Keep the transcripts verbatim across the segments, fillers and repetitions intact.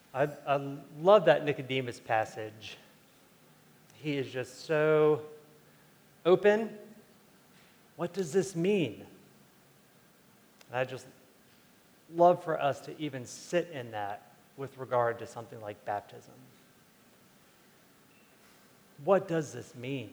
I, I love that Nicodemus passage. He is just so open. What does this mean? And I just love for us to even sit in that with regard to something like baptism. What does this mean?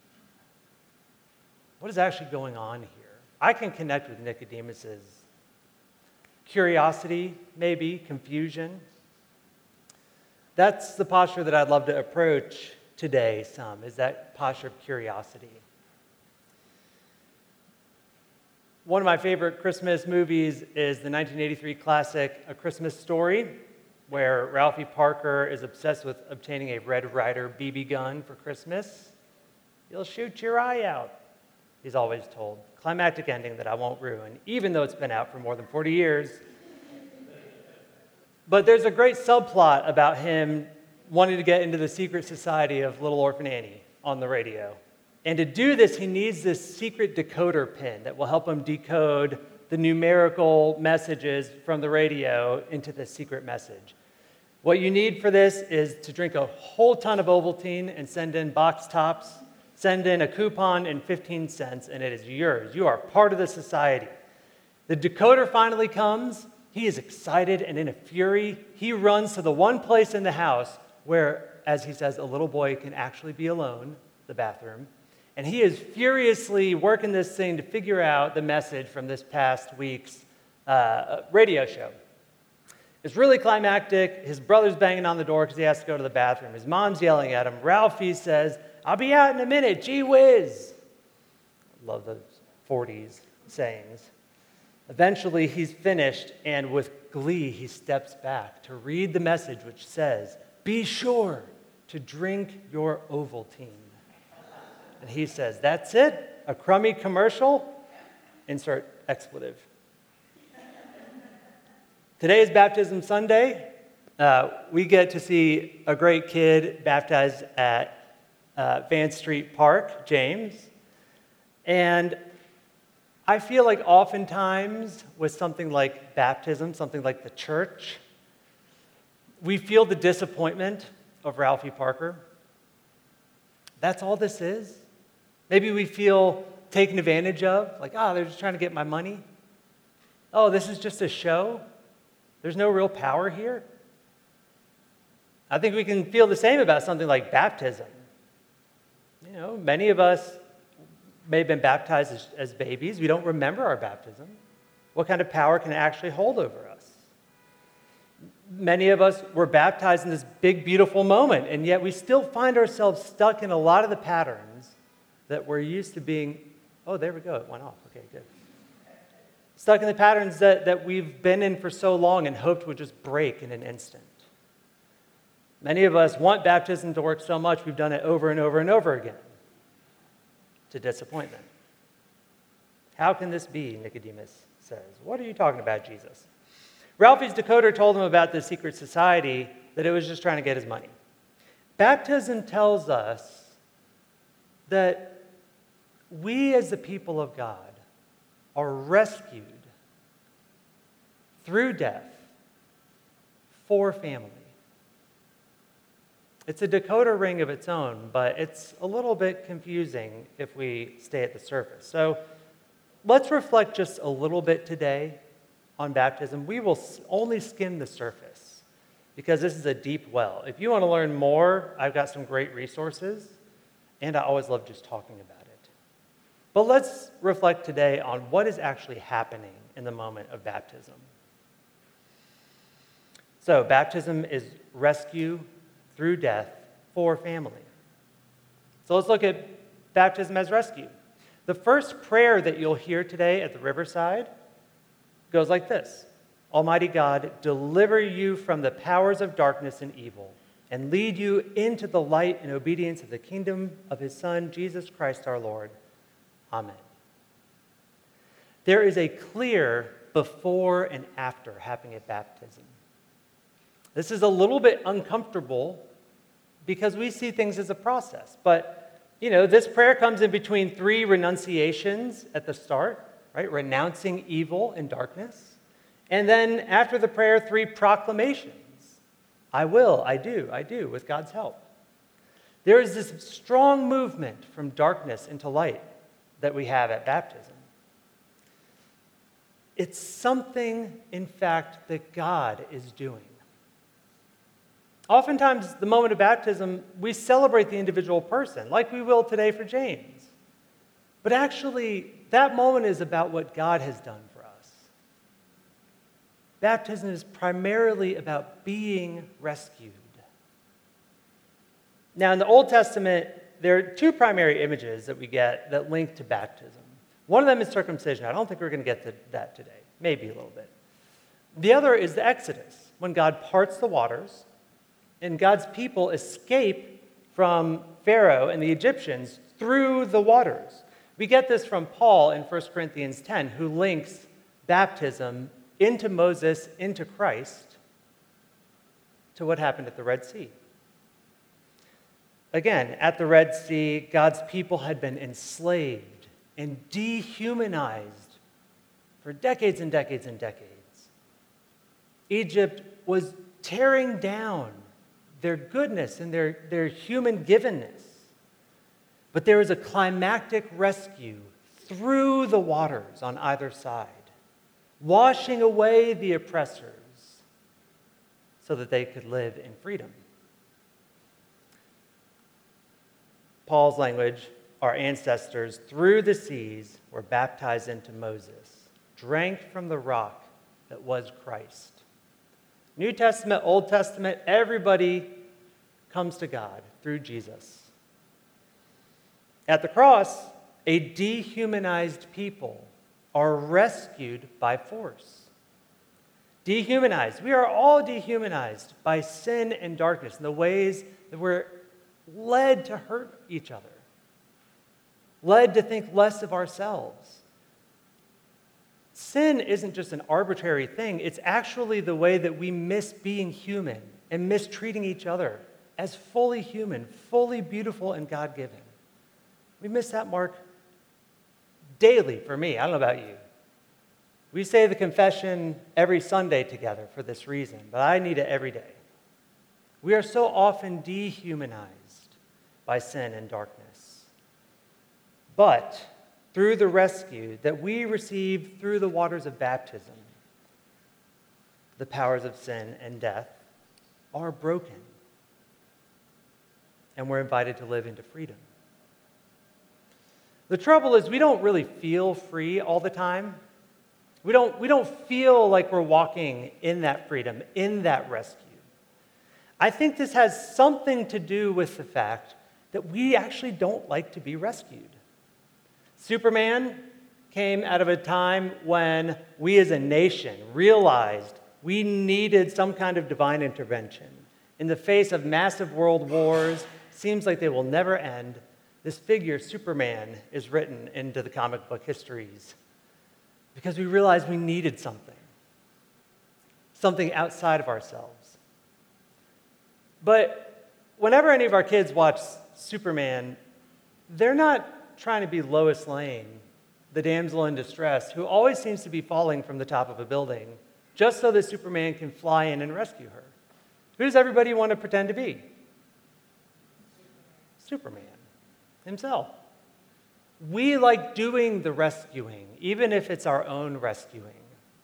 What is actually going on here? I can connect with Nicodemus's curiosity, maybe, confusion. That's the posture that I'd love to approach today some, is that posture of curiosity. One of my favorite Christmas movies is the nineteen eighty-three classic A Christmas Story, where Ralphie Parker is obsessed with obtaining a Red Ryder B B gun for Christmas. You'll shoot your eye out, he's always told. Climactic ending that I won't ruin, even though it's been out for more than forty years. But there's a great subplot about him wanting to get into the secret society of Little Orphan Annie on the radio. And to do this, he needs this secret decoder pin that will help him decode the numerical messages from the radio into the secret message. What you need for this is to drink a whole ton of Ovaltine and send in box tops, send in a coupon and fifteen cents, and it is yours. You are part of the society. The decoder finally comes. He is excited and in a fury. He runs to the one place in the house where, as he says, a little boy can actually be alone, the bathroom. And he is furiously working this thing to figure out the message from this past week's uh, radio show. It's really climactic. His brother's banging on the door because he has to go to the bathroom. His mom's yelling at him. Ralphie says, "I'll be out in a minute, gee whiz." Love those forties sayings. Eventually, he's finished, and with glee, he steps back to read the message, which says, "Be sure to drink your Ovaltine." And he says, "That's it? A crummy commercial?" Insert expletive. Today is Baptism Sunday. Uh, we get to see a great kid baptized at uh, Vance Street Park, James. And I feel like oftentimes with something like baptism, something like the church, we feel the disappointment of Ralphie Parker. That's all this is. Maybe we feel taken advantage of, like, oh, they're just trying to get my money. Oh, this is just a show. There's no real power here. I think we can feel the same about something like baptism. You know, many of us may have been baptized as, as babies. We don't remember our baptism. What kind of power can it actually hold over us? Many of us were baptized in this big, beautiful moment, and yet we still find ourselves stuck in a lot of the patterns that we're used to being. Oh, there we go. It went off. Okay, good. Stuck in the patterns that, that we've been in for so long and hoped would just break in an instant. Many of us want baptism to work so much, we've done it over and over and over again to disappointment. How can this be, Nicodemus says. What are you talking about, Jesus? Ralphie's decoder told him about this secret society, that it was just trying to get his money. Baptism tells us that we as the people of God are rescued through death for family. It's a decoder ring of its own, but it's a little bit confusing if we stay at the surface. So let's reflect just a little bit today on baptism. We will only skim the surface because this is a deep well. If you want to learn more, I've got some great resources, and I always love just talking about it. But let's reflect today on what is actually happening in the moment of baptism. So, baptism is rescue through death for family. So let's look at baptism as rescue. The first prayer that you'll hear today at the Riverside goes like this: Almighty God, deliver you from the powers of darkness and evil, and lead you into the light and obedience of the kingdom of his Son, Jesus Christ our Lord. Amen. There is a clear before and after happening at baptism. This is a little bit uncomfortable because we see things as a process. But, you know, this prayer comes in between three renunciations at the start, right? Renouncing evil and darkness. And then after the prayer, three proclamations I will, I do, I do, with God's help. There is this strong movement from darkness into light that we have at baptism. It's something, in fact, that God is doing. Oftentimes, the moment of baptism, we celebrate the individual person, like we will today for James. But actually, that moment is about what God has done for us. Baptism is primarily about being rescued. Now, in the Old Testament, there are two primary images that we get that link to baptism. One of them is circumcision. I don't think we're going to get to that today. Maybe a little bit. The other is the Exodus, when God parts the waters and God's people escape from Pharaoh and the Egyptians through the waters. We get this from Paul in First Corinthians ten, who links baptism into Moses, into Christ, to what happened at the Red Sea. Again, at the Red Sea, God's people had been enslaved and dehumanized for decades and decades and decades. Egypt was tearing down their goodness and their, their human givenness. But there was a climactic rescue through the waters on either side, washing away the oppressors so that they could live in freedom. Paul's language, our ancestors through the seas were baptized into Moses, drank from the rock that was Christ. New Testament, Old Testament, everybody comes to God through Jesus. At the cross, a dehumanized people are rescued by force. Dehumanized. We are all dehumanized by sin and darkness and the ways that we're led to hurt each other, led to think less of ourselves. Sin isn't just an arbitrary thing. It's actually the way that we miss being human and mistreating each other as fully human, fully beautiful and God-given. We miss that mark daily for me. I don't know about you. We say the confession every Sunday together for this reason, but I need it every day. We are so often dehumanized by sin and darkness. But through the rescue that we receive through the waters of baptism, the powers of sin and death are broken, and we're invited to live into freedom. The trouble is we don't really feel free all the time. We don't, we don't feel like we're walking in that freedom, in that rescue. I think this has something to do with the fact that we actually don't like to be rescued. Superman came out of a time when we as a nation realized we needed some kind of divine intervention. In the face of massive world wars, seems like they will never end, this figure, Superman, is written into the comic book histories because we realized we needed something, something outside of ourselves. But whenever any of our kids watch Superman, they're not trying to be Lois Lane, the damsel in distress, who always seems to be falling from the top of a building just so that Superman can fly in and rescue her. Who does everybody want to pretend to be? Superman himself. We like doing the rescuing, even if it's our own rescuing.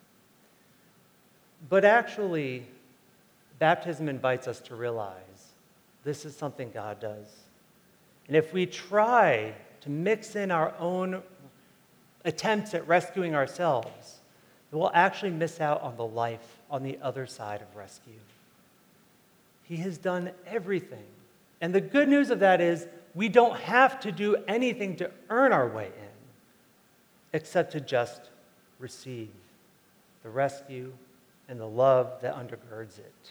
But actually, baptism invites us to realize this is something God does. And if we try to mix in our own attempts at rescuing ourselves, we'll actually miss out on the life on the other side of rescue. He has done everything. And the good news of that is we don't have to do anything to earn our way in, except to just receive the rescue and the love that undergirds it.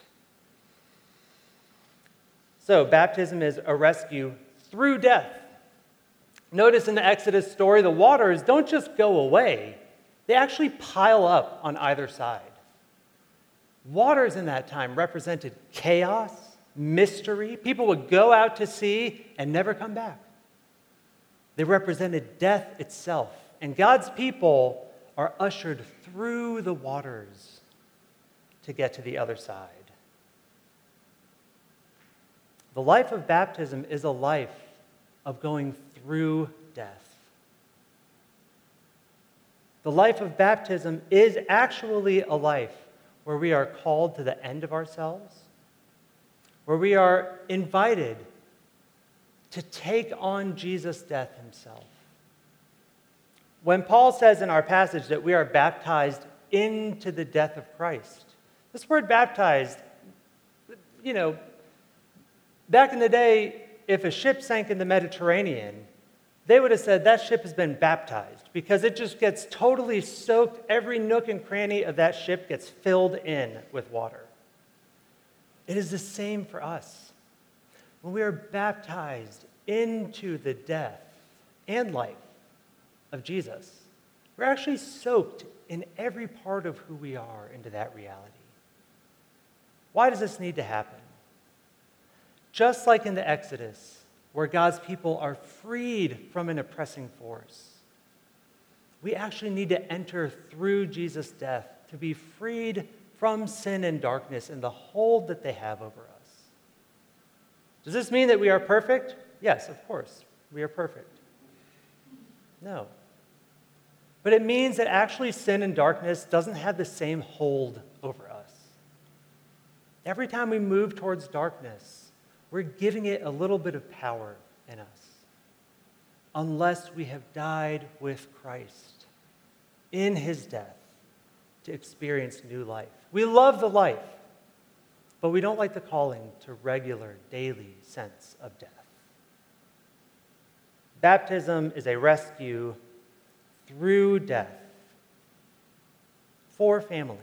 So, baptism is a rescue through death. Notice in the Exodus story, the waters don't just go away, they actually pile up on either side. Waters in that time represented chaos, mystery. People would go out to sea and never come back. They represented death itself. And God's people are ushered through the waters to get to the other side. The life of baptism is a life of going through death. The life of baptism is actually a life where we are called to the end of ourselves, where we are invited to take on Jesus' death himself. When Paul says in our passage that we are baptized into the death of Christ, this word baptized, you know, back in the day, if a ship sank in the Mediterranean, they would have said that ship has been baptized because it just gets totally soaked. Every nook and cranny of that ship gets filled in with water. It is the same for us. When we are baptized into the death and life of Jesus, we're actually soaked in every part of who we are into that reality. Why does this need to happen? Just like in the Exodus, where God's people are freed from an oppressing force, we actually need to enter through Jesus' death to be freed from sin and darkness and the hold that they have over us. Does this mean that we are perfect? Yes, of course, we are perfect. No. But it means that actually sin and darkness doesn't have the same hold over us. Every time we move towards darkness, we're giving it a little bit of power in us, unless we have died with Christ in his death to experience new life. We love the life, but we don't like the calling to regular, daily sense of death. Baptism is a rescue through death for family.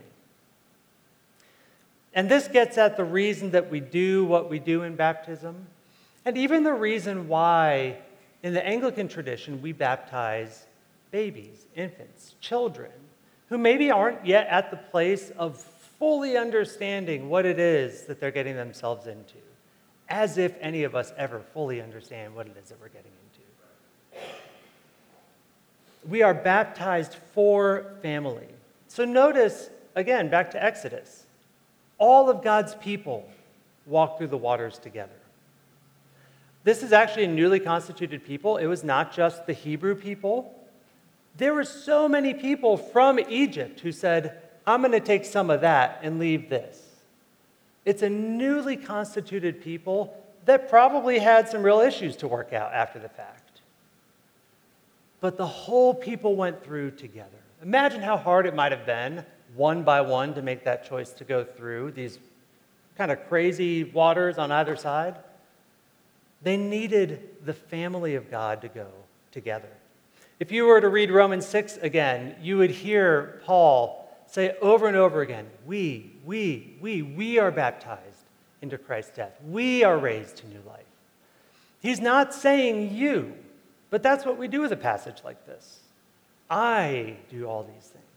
And this gets at the reason that we do what we do in baptism, and even the reason why in the Anglican tradition we baptize babies, infants, children, who maybe aren't yet at the place of fully understanding what it is that they're getting themselves into, as if any of us ever fully understand what it is that we're getting into. We are baptized for family. So notice, again, back to Exodus. All of God's people walk through the waters together. This is actually a newly constituted people. It was not just the Hebrew people. There were so many people from Egypt who said, I'm going to take some of that and leave this. It's a newly constituted people that probably had some real issues to work out after the fact. But the whole people went through together. Imagine how hard it might have been, one by one, to make that choice to go through these kind of crazy waters on either side. They needed the family of God to go together. If you were to read Romans six again, you would hear Paul say over and over again, we, we, we, we are baptized into Christ's death. We are raised to new life. He's not saying you, but that's what we do with a passage like this. I do all these things.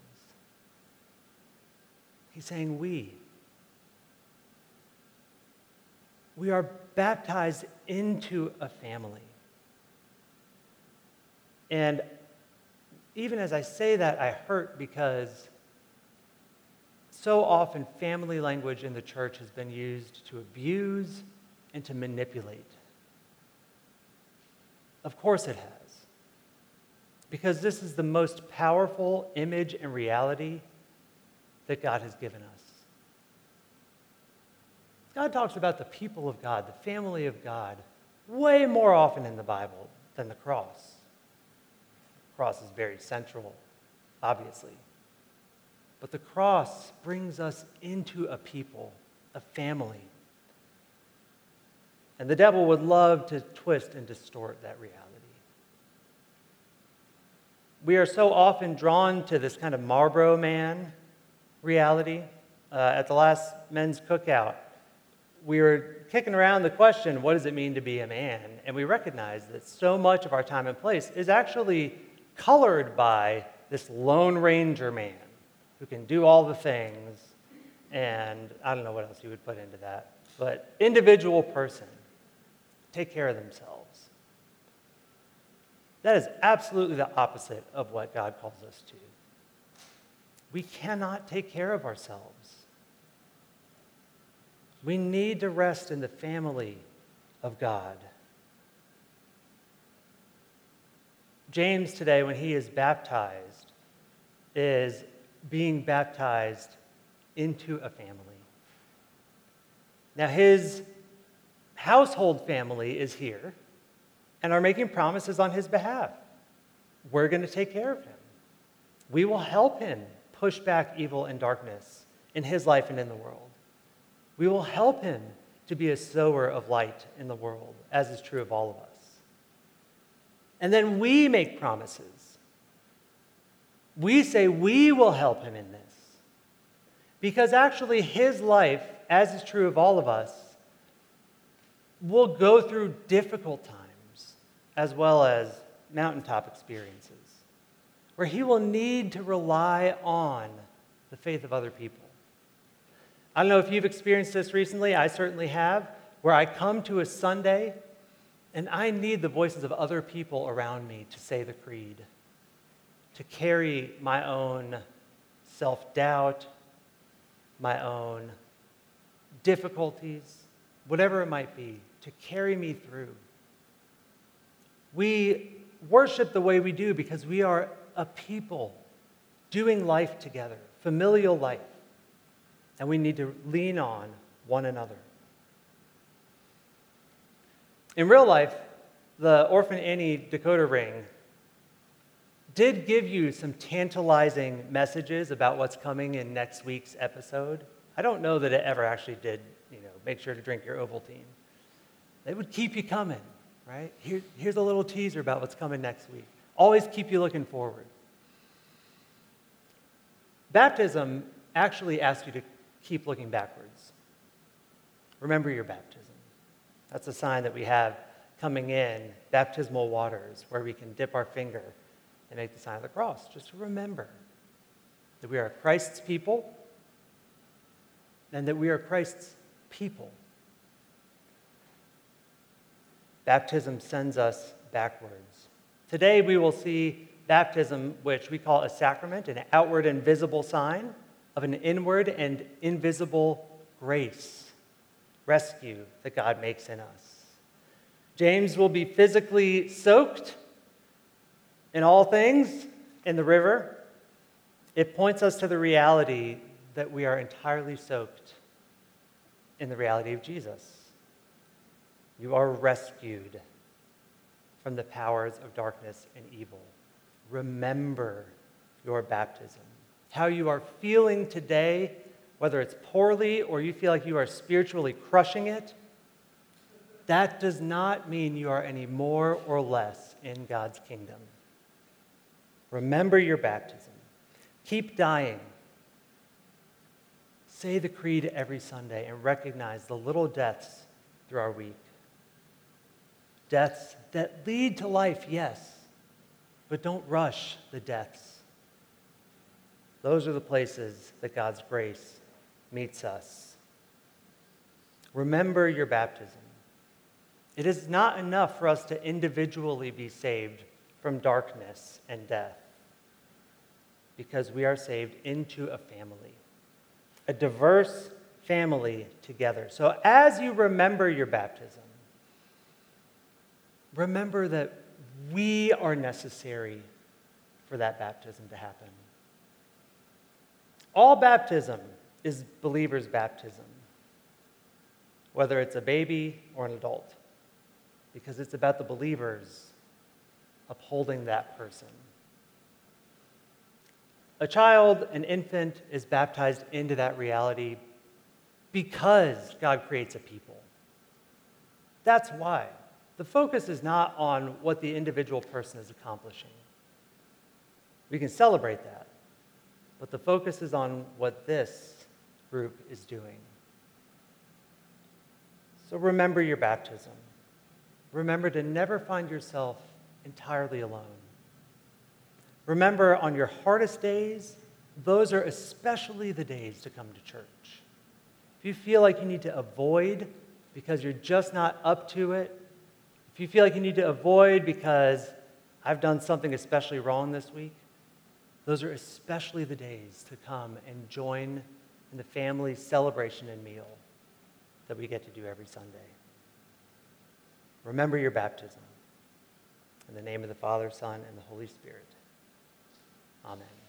He's saying we. We are baptized into a family. And even as I say that, I hurt because so often family language in the church has been used to abuse and to manipulate. Of course it has. Because this is the most powerful image and reality that God has given us. God talks about the people of God, the family of God, way more often in the Bible than the cross. The cross is very central, obviously. But the cross brings us into a people, a family. And the devil would love to twist and distort that reality. We are so often drawn to this kind of Marlboro Man reality. Uh, at the last men's cookout, we were kicking around the question, what does it mean to be a man? And we recognize that so much of our time and place is actually colored by this Lone Ranger man who can do all the things, and I don't know what else you would put into that, but individual person, take care of themselves. That is absolutely the opposite of what God calls us to. We cannot take care of ourselves. We need to rest in the family of God. James today, when he is baptized, is being baptized into a family. Now, his household family is here and are making promises on his behalf. We're going to take care of him. We will help him push back evil and darkness in his life and in the world. We will help him to be a sower of light in the world, as is true of all of us. And then we make promises. We say we will help him in this. Because actually his life, as is true of all of us, will go through difficult times as well as mountaintop experiences, where he will need to rely on the faith of other people. I don't know if you've experienced this recently. I certainly have, where I come to a Sunday and I need the voices of other people around me to say the creed, to carry my own self-doubt, my own difficulties, whatever it might be, to carry me through. We worship the way we do because we are a people doing life together, familial life, and we need to lean on one another. In real life, the Orphan Annie decoder ring did give you some tantalizing messages about what's coming in next week's episode. I don't know that it ever actually did, you know, make sure to drink your Ovaltine. It would keep you coming, right? Here, here's a little teaser about what's coming next week. Always keep you looking forward. Baptism actually asks you to keep looking backwards. Remember your baptism. That's a sign that we have coming in, baptismal waters, where we can dip our finger and make the sign of the cross, just to remember that we are Christ's people and that we are Christ's people. Baptism sends us backwards. Today we will see baptism, which we call a sacrament, an outward and visible sign of an inward and invisible grace, rescue that God makes in us. James will be physically soaked in all things in the river. It points us to the reality that we are entirely soaked in the reality of Jesus. You are rescued from the powers of darkness and evil. Remember your baptism. How you are feeling today, whether it's poorly or you feel like you are spiritually crushing it, that does not mean you are any more or less in God's kingdom. Remember your baptism. Keep dying. Say the creed every Sunday and recognize the little deaths through our week. Deaths that lead to life, yes, but don't rush the deaths. Those are the places that God's grace meets us. Remember your baptism. It is not enough for us to individually be saved from darkness and death, because we are saved into a family, a diverse family together. So as you remember your baptism, remember that we are necessary for that baptism to happen. All baptism is believers' baptism, whether it's a baby or an adult, because it's about the believers upholding that person. A child, an infant, is baptized into that reality because God creates a people. That's why. The focus is not on what the individual person is accomplishing. We can celebrate that, but the focus is on what this group is doing. So remember your baptism. Remember to never find yourself entirely alone. Remember, on your hardest days, those are especially the days to come to church. If you feel like you need to avoid because you're just not up to it, if you feel like you need to avoid because I've done something especially wrong this week, those are especially the days to come and join in the family celebration and meal that we get to do every Sunday. remember your baptism. In the name of the Father, Son, and the Holy Spirit. Amen.